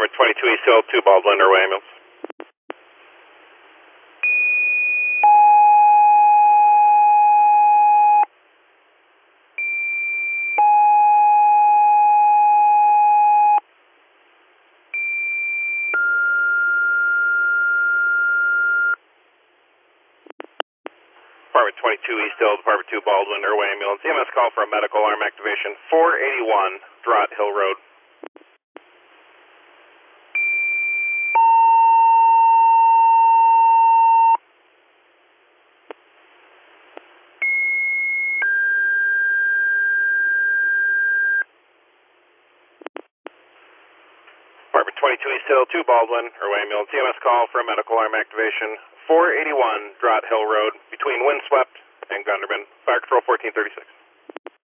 Department 22 East Hill, 2 Baldwin, Airway ambulance. Department 22 East Hill, Department 2 Baldwin, Airway ambulance. EMS call for a medical arm activation, 481 Drott Hill Road. Department 22 East Hill, 2 Baldwin, Airway ambulance. EMS call for a medical arm activation, 481 Drott Hill Road, between Windswept and Gunderman. Fire Control 1436.